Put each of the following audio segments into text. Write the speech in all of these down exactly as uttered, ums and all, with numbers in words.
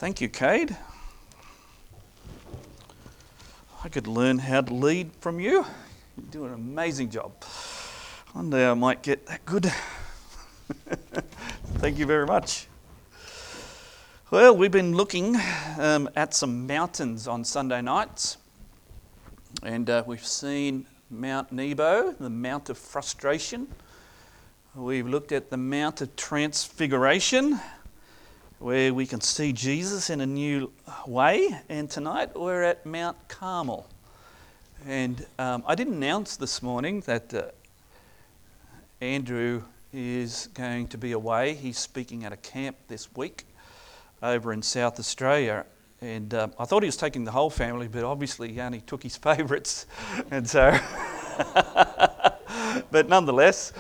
Thank you, Cade. I could learn how to lead from you. You do an amazing job. One day I might get that good. Thank you very much. Well, we've been looking um, at some mountains on Sunday nights, and uh, we've seen Mount Nebo, the Mount of Frustration. We've looked at the Mount of Transfiguration, where we can see Jesus in a new way, and tonight we're at Mount Carmel. And um, I didn't announce this morning that uh, Andrew is going to be away. He's speaking at a camp this week over in South Australia, and uh, I thought he was taking the whole family, but obviously he only took his favourites, and so but nonetheless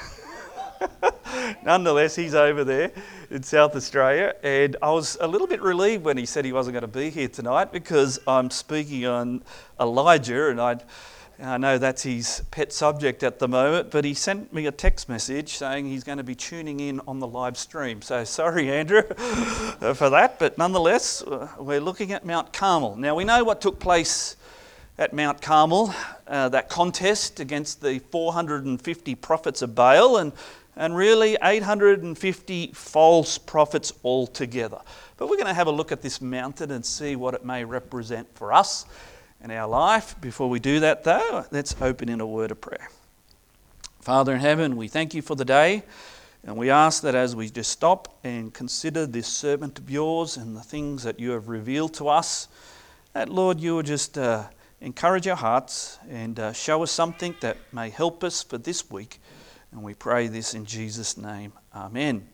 nonetheless he's over there in South Australia, and I was a little bit relieved when he said he wasn't going to be here tonight, because I'm speaking on Elijah, and I'd I know that's his pet subject at the moment, but he sent me a text message saying he's going to be tuning in on the live stream. So sorry, Andrew, for that, but nonetheless, we're looking at Mount Carmel. Now, we know what took place at Mount Carmel, uh, that contest against the four hundred fifty prophets of Baal, and, and really eight hundred fifty false prophets altogether. But we're going to have a look at this mountain and see what it may represent for us in our life. Before we do that though, let's open in a word of prayer. Father in heaven, we thank you for the day, and we ask that as we just stop and consider this servant of yours and the things that you have revealed to us, that Lord, you will just uh, encourage our hearts and uh, show us something that may help us for this week. And we pray this in Jesus' name. Amen.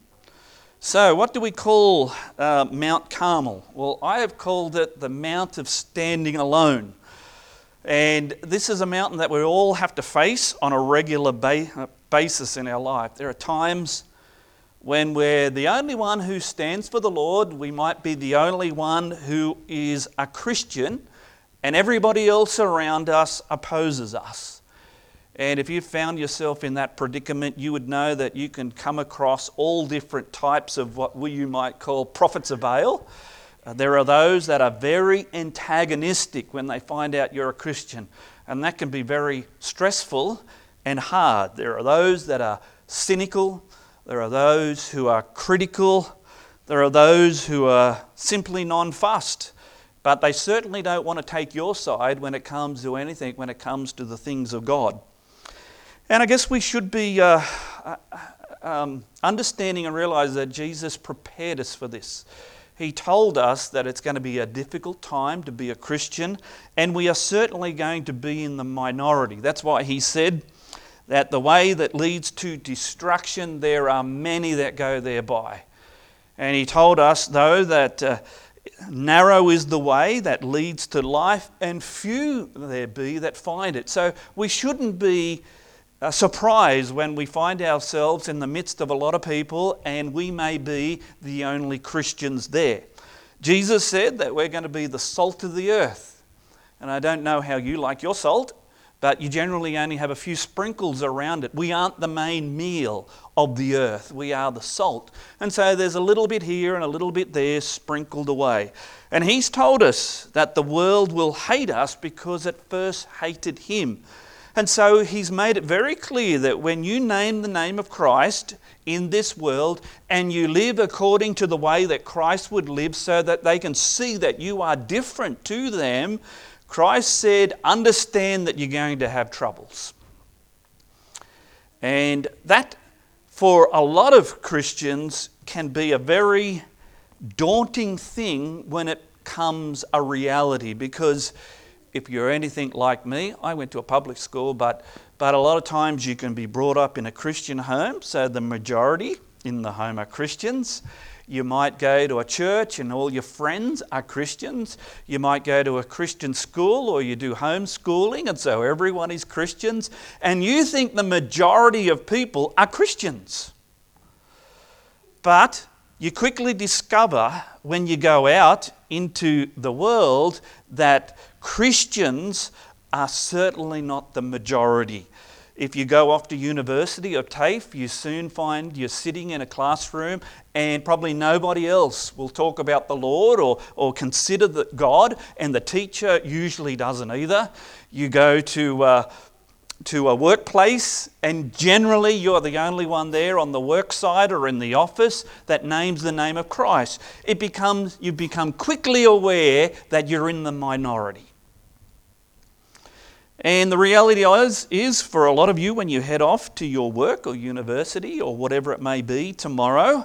So what do we call uh, Mount Carmel? Well, I have called it the Mount of Standing Alone. And this is a mountain that we all have to face on a regular ba- basis in our life. There are times when we're the only one who stands for the Lord. We might be the only one who is a Christian, and everybody else around us opposes us. And if you found yourself in that predicament, you would know that you can come across all different types of what you might call prophets of Baal. Uh, there are those that are very antagonistic when they find out you're a Christian, and that can be very stressful and hard. There are those that are cynical. There are those who are critical. There are those who are simply non-fussed. But they certainly don't want to take your side when it comes to anything, when it comes to the things of God. And I guess we should be uh, um, understanding and realize that Jesus prepared us for this. He told us that it's going to be a difficult time to be a Christian, and we are certainly going to be in the minority. That's why he said that the way that leads to destruction, there are many that go thereby. And he told us, though, that uh, narrow is the way that leads to life, and few there be that find it. So we shouldn't be Uh, surprised when we find ourselves in the midst of a lot of people and we may be the only Christians there. Jesus said that we're going to be the salt of the earth. And I don't know how you like your salt, but you generally only have a few sprinkles around it. We aren't the main meal of the earth. We are the salt. And so there's a little bit here and a little bit there sprinkled away. And he's told us that the world will hate us because it first hated him. And so he's made it very clear that when you name the name of Christ in this world and you live according to the way that Christ would live so that they can see that you are different to them, Christ said, understand that you're going to have troubles. And that, for a lot of Christians, can be a very daunting thing when it comes a reality, because if you're anything like me, I went to a public school, but, but a lot of times you can be brought up in a Christian home, so the majority in the home are Christians. You might go to a church and all your friends are Christians. You might go to a Christian school, or you do homeschooling, and so everyone is Christians. And you think the majority of people are Christians. But you quickly discover when you go out into the world that Christians are certainly not the majority. If you go off to university or TAFE, you soon find you're sitting in a classroom and probably nobody else will talk about the Lord or, or consider that God, and the teacher usually doesn't either. You go to... Uh, to a workplace, and generally you're the only one there on the work site or in the office that names the name of Christ. It becomes, you become quickly aware that you're in the minority. And the reality is, is for a lot of you, when you head off to your work or university or whatever it may be tomorrow,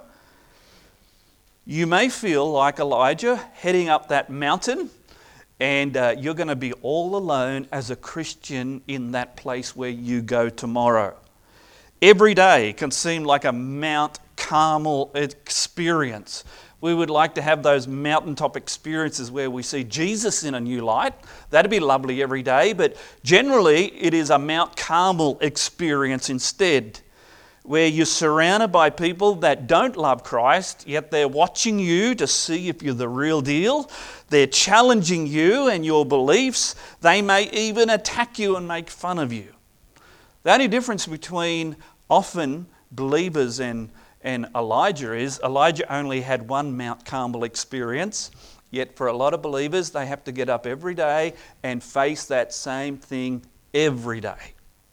you may feel like Elijah heading up that mountain, and uh, you're going to be all alone as a Christian in that place where you go tomorrow. Every day can seem like a Mount Carmel experience. We would like to have those mountaintop experiences where we see Jesus in a new light. That'd be lovely every day, but generally it is a Mount Carmel experience instead, where you're surrounded by people that don't love Christ, yet they're watching you to see if you're the real deal. They're challenging you and your beliefs. They may even attack you and make fun of you. The only difference between often believers and, and Elijah is Elijah only had one Mount Carmel experience, yet for a lot of believers, they have to get up every day and face that same thing every day.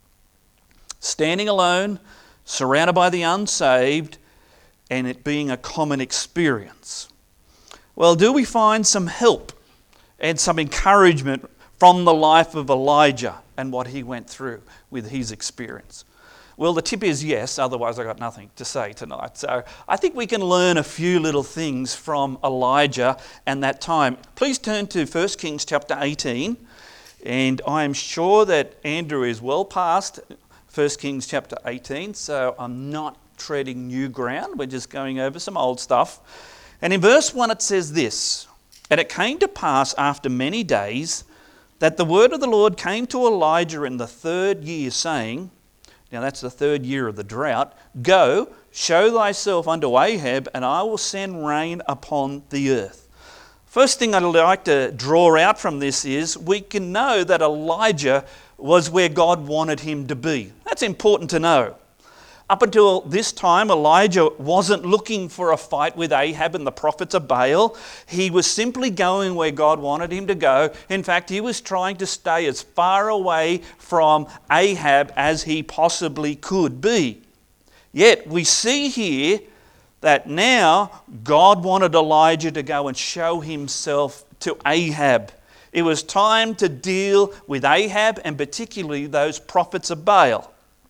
Standing alone, surrounded by the unsaved, and it being a common experience. Well, do we find some help and some encouragement from the life of Elijah and what he went through with his experience? Well, the tip is yes, otherwise I've got nothing to say tonight. So I think we can learn a few little things from Elijah and that time. Please turn to First Kings chapter eighteen, and I am sure that Andrew is well past First Kings chapter eighteen, so I'm not treading new ground. We're just going over some old stuff. And in verse one it says this, "And it came to pass after many days that the word of the Lord came to Elijah in the third year, saying," now that's the third year of the drought, "Go, show thyself unto Ahab, and I will send rain upon the earth." First thing I'd like to draw out from this is we can know that Elijah was where God wanted him to be. That's important to know. Up until this time, Elijah wasn't looking for a fight with Ahab and the prophets of Baal. He was simply going where God wanted him to go. In fact, he was trying to stay as far away from Ahab as he possibly could be. Yet we see here that now God wanted Elijah to go and show himself to Ahab. It was time to deal with Ahab and particularly those prophets of Baal.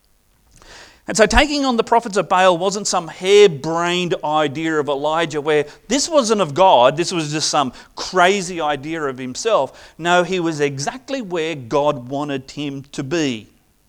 And so taking on the prophets of Baal wasn't some harebrained idea of Elijah where this wasn't of God, this was just some crazy idea of himself. No, he was exactly where God wanted him to be.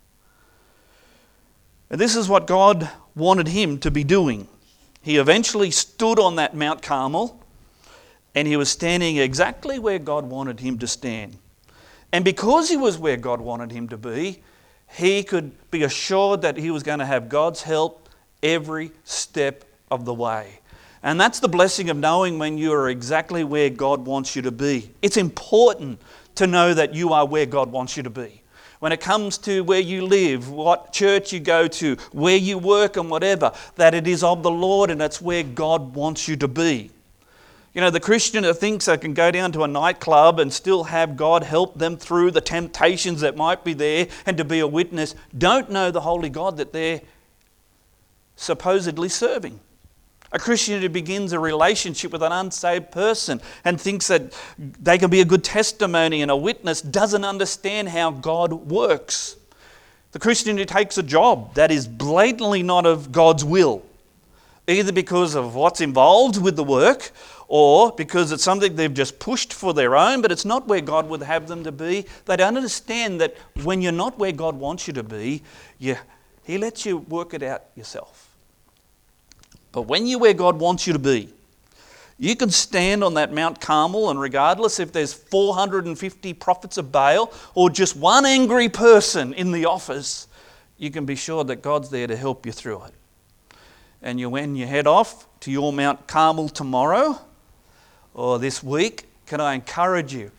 And this is what God wanted him to be doing. He eventually stood on that Mount Carmel, and he was standing exactly where God wanted him to stand. And because he was where God wanted him to be, he could be assured that he was going to have God's help every step of the way. And that's the blessing of knowing when you are exactly where God wants you to be. It's important to know that you are where God wants you to be. When it comes to where you live, what church you go to, where you work and whatever, that it is of the Lord and it's where God wants you to be. You know, the Christian that thinks they can go down to a nightclub and still have God help them through the temptations that might be there and to be a witness, don't know the holy God that they're supposedly serving. A Christian who begins a relationship with an unsaved person and thinks that they can be a good testimony and a witness doesn't understand how God works. The Christian who takes a job that is blatantly not of God's will, either because of what's involved with the work or because it's something they've just pushed for their own, but it's not where God would have them to be. They don't understand that when you're not where God wants you to be, you, He lets you work it out yourself. But when you're where God wants you to be, you can stand on that Mount Carmel, and regardless if there's four hundred fifty prophets of Baal or just one angry person in the office, you can be sure that God's there to help you through it. And you, when you head off to your Mount Carmel tomorrow or this week, can I encourage you,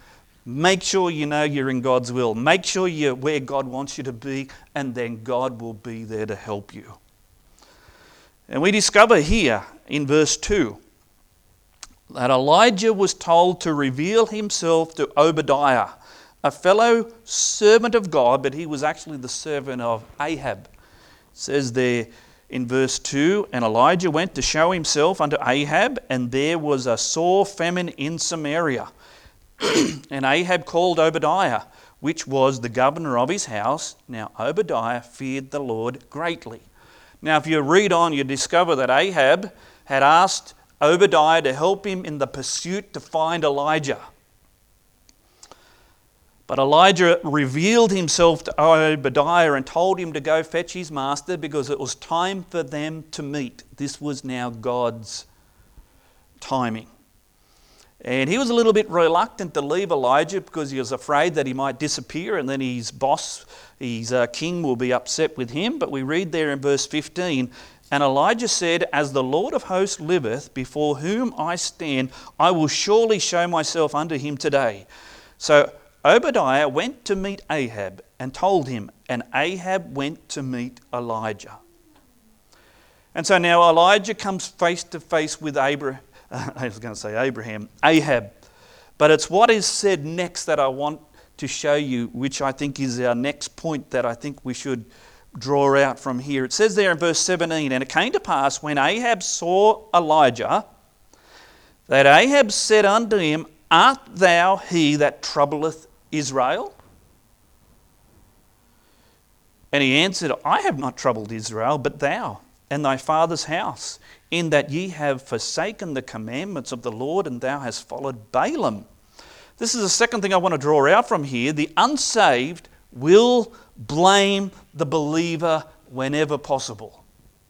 Make sure you know you're in God's will. Make sure you're where God wants you to be, and then God will be there to help you. And we discover here in verse two that Elijah was told to reveal himself to Obadiah, a fellow servant of God, but he was actually the servant of Ahab. It says there in verse two, and Elijah went to show himself unto Ahab, and there was a sore famine in Samaria. And Ahab called Obadiah, which was the governor of his house. Now Obadiah feared the Lord greatly. Now if you read on, you discover that Ahab had asked Obadiah to help him in the pursuit to find Elijah. But Elijah revealed himself to Obadiah and told him to go fetch his master because it was time for them to meet. This was now God's timing. And he was a little bit reluctant to leave Elijah because he was afraid that he might disappear and then his boss, his uh, king, will be upset with him. But we read there in verse fifteen, and Elijah said, as the Lord of hosts liveth, before whom I stand, I will surely show myself unto him today. So Obadiah went to meet Ahab and told him, and Ahab went to meet Elijah. And so now Elijah comes face to face with Abraham. I was going to say Abraham, Ahab. But it's what is said next that I want to show you, which I think is our next point that I think we should draw out from here. It says there in verse seventeen, and it came to pass when Ahab saw Elijah, that Ahab said unto him, art thou he that troubleth Israel? And he answered, I have not troubled Israel, but thou and thy father's house, in that ye have forsaken the commandments of the Lord, and thou hast followed Balaam. This is the second thing I want to draw out from here. The unsaved will blame the believer whenever possible.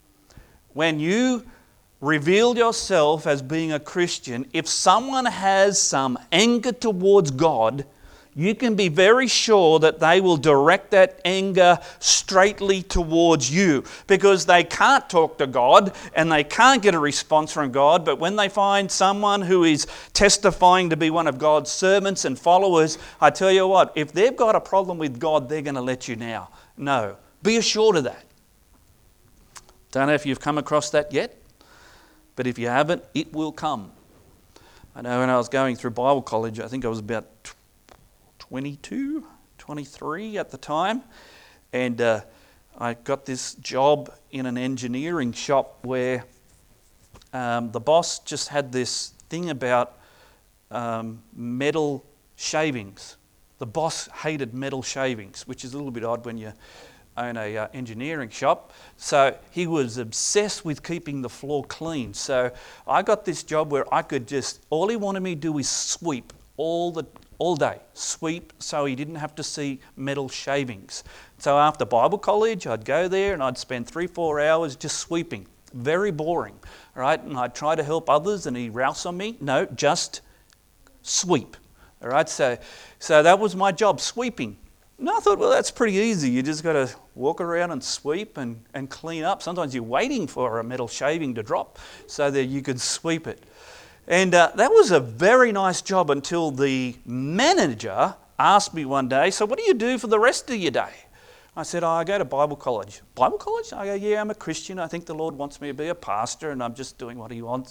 When you reveal yourself as being a Christian, if someone has some anger towards God, you can be very sure that they will direct that anger straightly towards you, because they can't talk to God and they can't get a response from God. But when they find someone who is testifying to be one of God's servants and followers, I tell you what, if they've got a problem with God, they're going to let you now know. Be assured of that. Don't know if you've come across that yet, but if you haven't, it will come. I know when I was going through Bible college, I think I was about twenty-two, twenty-three at the time, and uh, I got this job in an engineering shop where um, the boss just had this thing about um, metal shavings. The boss hated metal shavings, which is a little bit odd when you own a uh, engineering shop. So he was obsessed with keeping the floor clean. So I got this job where I could just, all he wanted me to do is sweep all the all day, sweep, so he didn't have to see metal shavings. So after Bible college, I'd go there and I'd spend three, four hours just sweeping. Very boring, all right? And I'd try to help others and he'd rouse on me. No, just sweep, all right? So, so that was my job, sweeping. And I thought, well, that's pretty easy. You just got to walk around and sweep and, and clean up. Sometimes you're waiting for a metal shaving to drop so that you could sweep it. And uh, that was a very nice job until the manager asked me one day, so what do you do for the rest of your day? I said, oh, I go to Bible college. Bible college? I go, yeah, I'm a Christian. I think the Lord wants me to be a pastor and I'm just doing what he wants.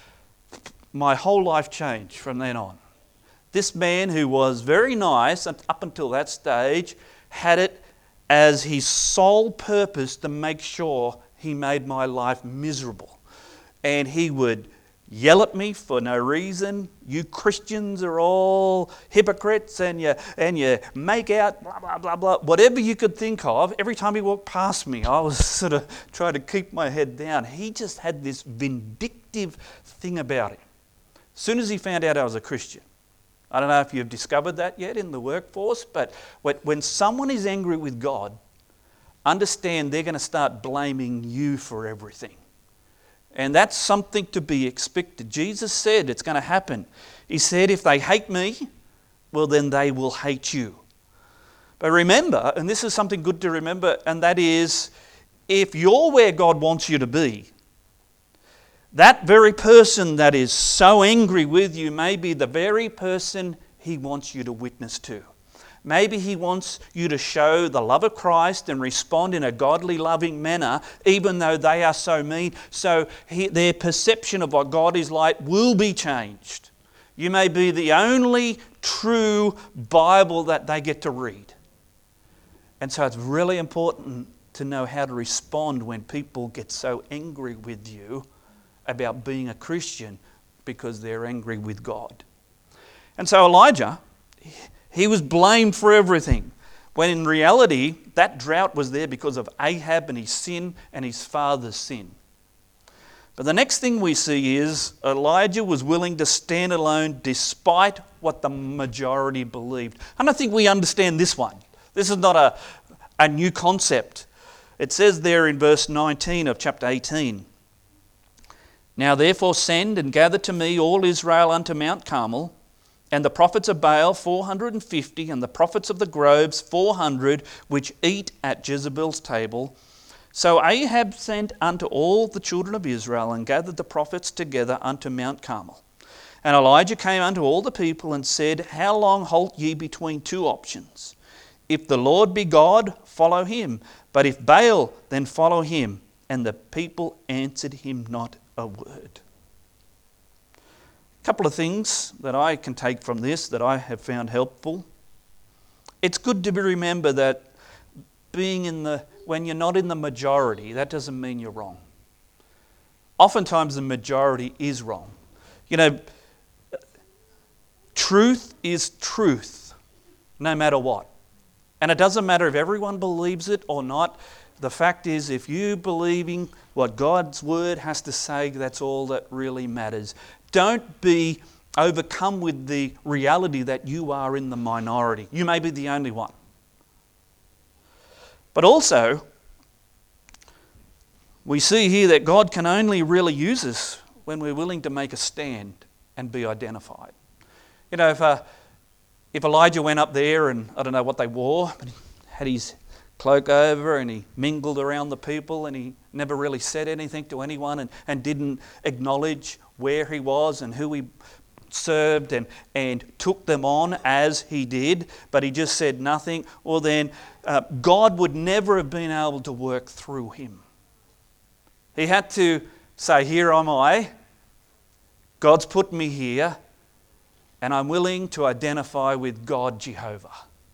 My whole life changed from then on. This man, who was very nice up until that stage, had it as his sole purpose to make sure he made my life miserable. And he would yell at me for no reason. You Christians are all hypocrites and you and you make out blah, blah, blah, blah. Whatever you could think of, every time he walked past me, I was sort of trying to keep my head down. He just had this vindictive thing about him. As soon as he found out I was a Christian, I don't know if you've discovered that yet in the workforce, but when someone is angry with God, understand they're going to start blaming you for everything. And that's something to be expected. Jesus said it's going to happen. He said, if they hate me, well, then they will hate you. But remember, and this is something good to remember, and that is, if you're where God wants you to be, that very person that is so angry with you may be the very person he wants you to witness to. Maybe he wants you to show the love of Christ and respond in a godly, loving manner, even though they are so mean, so he, their perception of what God is like will be changed. You may be the only true Bible that they get to read. And so it's really important to know how to respond when people get so angry with you about being a Christian because they're angry with God. And so Elijah, he was blamed for everything, when in reality that drought was there because of Ahab and his sin and his father's sin. But the next thing we see is Elijah was willing to stand alone despite what the majority believed. And I think we understand this one. This is not a, a new concept. It says there in verse nineteen of chapter eighteen, "Now therefore send and gather to me all Israel unto Mount Carmel, and the prophets of Baal four hundred and fifty, and the prophets of the groves four hundred, which eat at Jezebel's table." So Ahab sent unto all the children of Israel, and gathered the prophets together unto Mount Carmel. And Elijah came unto all the people, and said, How long halt ye between two options? If the Lord be God, follow him. But if Baal, then follow him. And the people answered him not a word. A couple of things that I can take from this that I have found helpful. It's good to remember that being in the when you're not in the majority, that doesn't mean you're wrong. Oftentimes the majority is wrong. You know, truth is truth, no matter what. And it doesn't matter if everyone believes it or not. The fact is, if you believing what God's word has to say, that's all that really matters. Don't be overcome with the reality that you are in the minority. You may be the only one. But also, we see here that God can only really use us when we're willing to make a stand and be identified. You know, if uh, if Elijah went up there and I don't know what they wore, but he had his cloak over and he mingled around the people and he never really said anything to anyone and, and didn't acknowledge where he was and who he served and, and took them on as he did, but he just said nothing, well then uh, God would never have been able to work through him. He had to say, here am I, God's put me here, and I'm willing to identify with God Jehovah.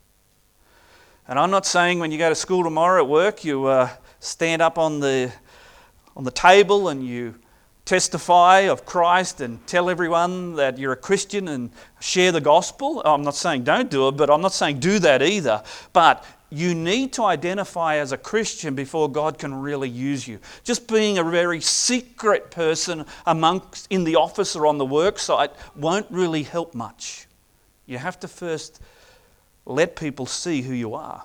And I'm not saying when you go to school tomorrow at work, you uh, stand up on the on the table and you testify of Christ and tell everyone that you're a Christian and share the gospel. I'm not saying don't do it, but I'm not saying do that either. But you need to identify as a Christian before God can really use you. Just being a very secret person amongst in the office or on the work site won't really help much. You have to first let people see who you are.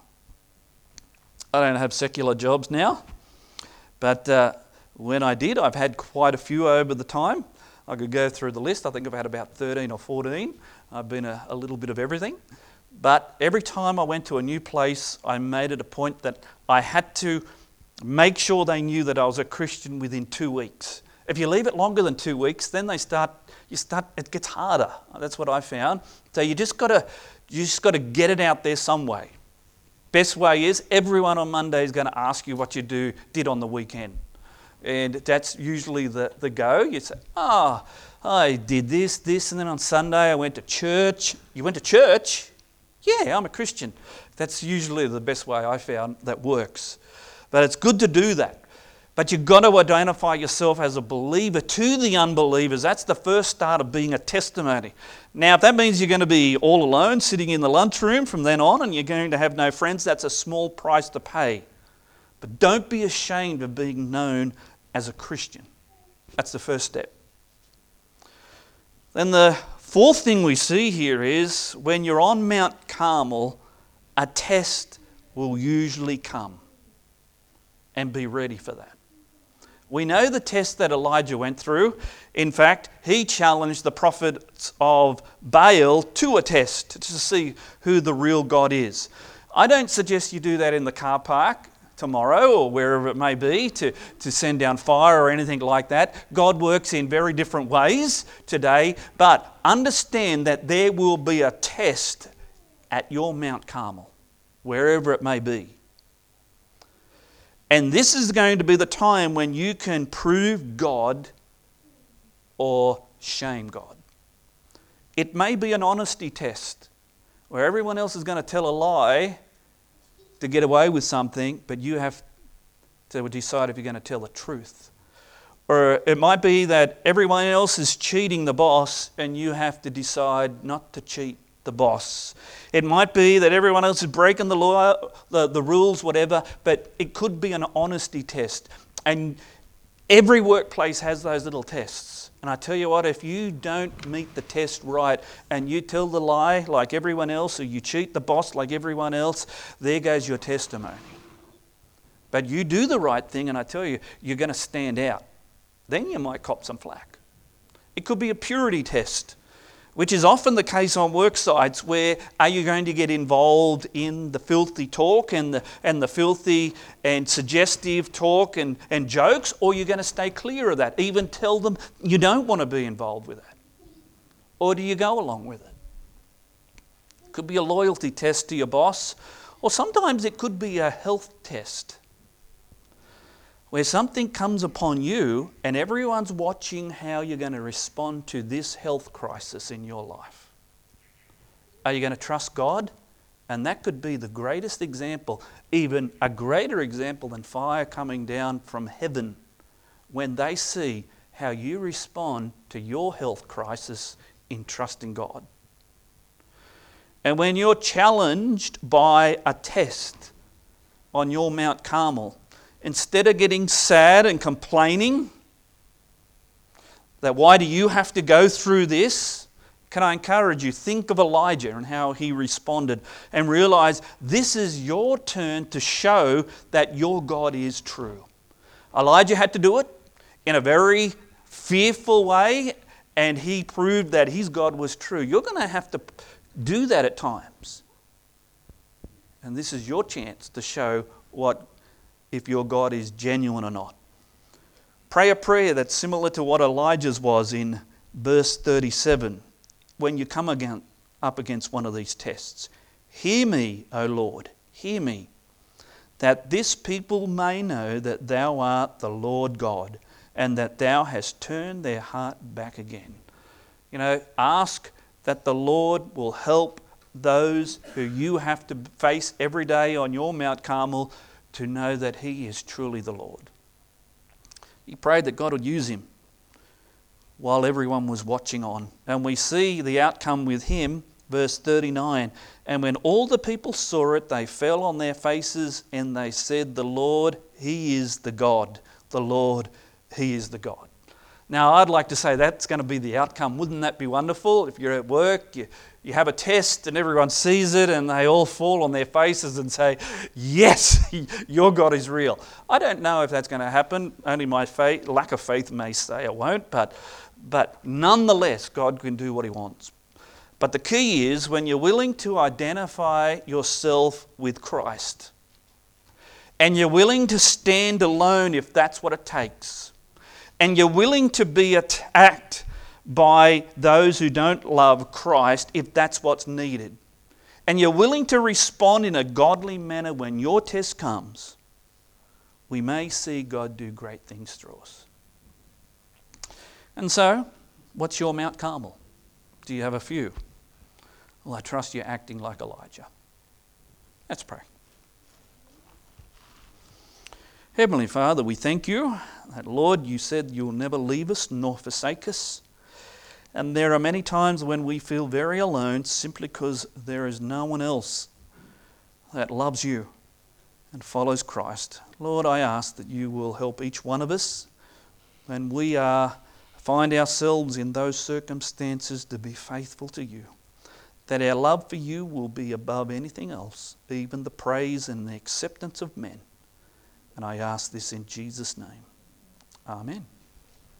I don't have secular jobs now, but uh, when I did, I've had quite a few over the time. I could go through the list. I think I've had about thirteen or fourteen. I've been a, a little bit of everything. But every time I went to a new place, I made it a point that I had to make sure they knew that I was a Christian within two weeks. If you leave it longer than two weeks, then they start, you start, it gets harder. That's what I found. So you just got to, you just got to get it out there some way. Best way is everyone on Monday is going to ask you what you do did on the weekend. And that's usually the, the go. You say, oh, I did this, this, and then on Sunday I went to church. You went to church? Yeah, I'm a Christian. That's usually the best way I found that works. But it's good to do that. But you've got to identify yourself as a believer to the unbelievers. That's the first start of being a testimony. Now, if that means you're going to be all alone, sitting in the lunchroom from then on, and you're going to have no friends, that's a small price to pay. But don't be ashamed of being known as a Christian. That's the first step. Then the fourth thing we see here is when you're on Mount Carmel, a test will usually come. And be ready for that. We know the test that Elijah went through. In fact, he challenged the prophets of Baal to a test to see who the real God is. I don't suggest you do that in the car park. tomorrow or wherever it may be to, to send down fire or anything like that. God works in very different ways today, but understand that there will be a test at your Mount Carmel, wherever it may be. And this is going to be the time when you can prove God or shame God. It may be an honesty test where everyone else is going to tell a lie to get away with something, but you have to decide if you're going to tell the truth. Or it might be that everyone else is cheating the boss and you have to decide not to cheat the boss. It might be that everyone else is breaking the law, the, the rules, whatever, but it could be an honesty test. And every workplace has those little tests. And I tell you what, if you don't meet the test right and you tell the lie like everyone else, or you cheat the boss like everyone else, there goes your testimony. But you do the right thing and I tell you, you're going to stand out. Then you might cop some flack. It could be a purity test, which is often the case on work sites where are you going to get involved in the filthy talk and the, and the filthy and suggestive talk and, and jokes, or you're going to stay clear of that, even tell them you don't want to be involved with that? Or do you go along with it? It could be a loyalty test to your boss, or sometimes it could be a health test where something comes upon you and everyone's watching how you're going to respond to this health crisis in your life. Are you going to trust God? And that could be the greatest example, even a greater example than fire coming down from heaven, when they see how you respond to your health crisis in trusting God. And when you're challenged by a test on your Mount Carmel, instead of getting sad and complaining that why do you have to go through this, can I encourage you, think of Elijah and how he responded and realize this is your turn to show that your God is true. Elijah had to do it in a very fearful way and he proved that his God was true. You're going to have to do that at times. And this is your chance to show what if your God is genuine or not. Pray a prayer that's similar to what Elijah's was in verse thirty-seven. When you come again, up against one of these tests. Hear me, O Lord, hear me, that this people may know that thou art the Lord God, and that thou hast turned their heart back again. You know, ask that the Lord will help those who you have to face every day on your Mount Carmel to know that he is truly the Lord. He prayed that God would use him while everyone was watching on. And we see the outcome with him, verse thirty-nine. And when all the people saw it, they fell on their faces and they said, the Lord, he is the God. The Lord, he is the God. Now, I'd like to say that's going to be the outcome. Wouldn't that be wonderful? If you're at work, you, you have a test and everyone sees it and they all fall on their faces and say, yes, your God is real. I don't know if that's going to happen. Only my faith, lack of faith may say it won't, but, but nonetheless, God can do what he wants. But the key is when you're willing to identify yourself with Christ and you're willing to stand alone if that's what it takes, and you're willing to be attacked by those who don't love Christ if that's what's needed, and you're willing to respond in a godly manner when your test comes, we may see God do great things through us. And so, what's your Mount Carmel? Do you have a few? Well, I trust you're acting like Elijah. Let's pray. Heavenly Father, we thank you that, Lord, you said you'll never leave us nor forsake us. And there are many times when we feel very alone simply because there is no one else that loves you and follows Christ. Lord, I ask that you will help each one of us when we are, find ourselves in those circumstances to be faithful to you. That our love for you will be above anything else, even the praise and the acceptance of men. And I ask this in Jesus' name. Amen.